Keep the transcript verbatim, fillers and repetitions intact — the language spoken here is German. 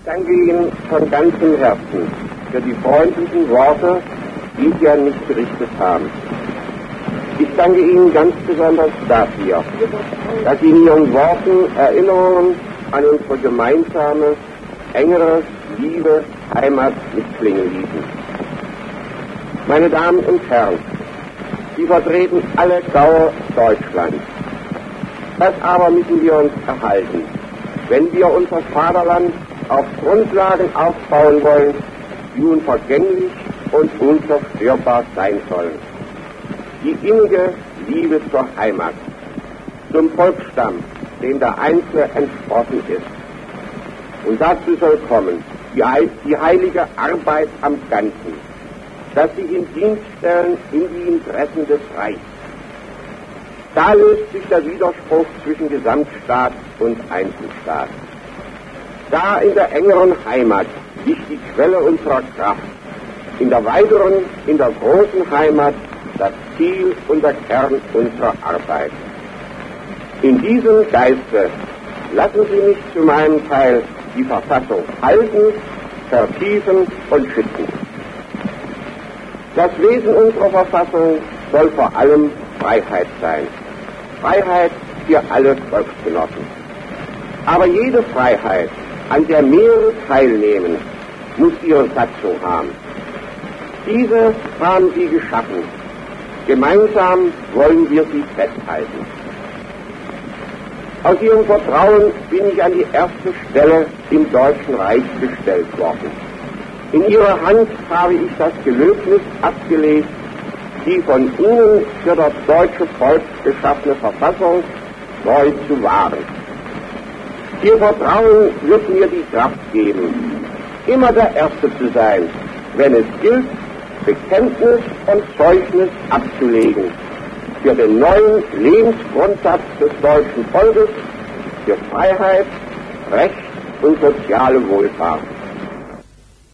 danke Ihnen von ganzem Herzen für die freundlichen Worte, die Sie an mich gerichtet haben. Ich danke Ihnen ganz besonders dafür, dass Sie in Ihren Worten Erinnerungen an unsere gemeinsame, engere, liebe Heimat mitklingen ließen. Meine Damen und Herren, Sie vertreten alle Gaue Deutschlands. Das aber müssen wir uns erhalten, wenn wir unser Vaterland auf Grundlagen aufbauen wollen, die unvergänglich und unzerstörbar sein sollen. Die innige Liebe zur Heimat, zum Volksstamm, dem der Einzelne entsprossen ist. Und dazu soll kommen die, die heilige Arbeit am Ganzen, dass sich in Dienst stellen in die Interessen des Reichs. Da löst sich der Widerspruch zwischen Gesamtstaat und Einzelstaat. Da in der engeren Heimat liegt die Quelle unserer Kraft, in der weiteren, in der großen Heimat das Ziel und der Kern unserer Arbeit. In diesem Geiste lassen Sie mich zu meinem Teil die Verfassung halten, vertiefen und schützen. Das Wesen unserer Verfassung soll vor allem Freiheit sein. Freiheit für alle Volksgenossen. Aber jede Freiheit, an der mehrere teilnehmen, muss ihre Satzung haben. Diese haben Sie geschaffen. Gemeinsam wollen wir sie festhalten. Aus Ihrem Vertrauen bin ich an die erste Stelle im Deutschen Reich gestellt worden. In Ihrer Hand habe ich das Gelöbnis abgelegt, die von Ihnen für das deutsche Volk geschaffene Verfassung treu zu wahren. Ihr Vertrauen wird mir die Kraft geben, immer der Erste zu sein, wenn es gilt, Bekenntnis und Zeugnis abzulegen für den neuen Lebensgrundsatz des deutschen Volkes, für Freiheit, Recht und soziale Wohlfahrt.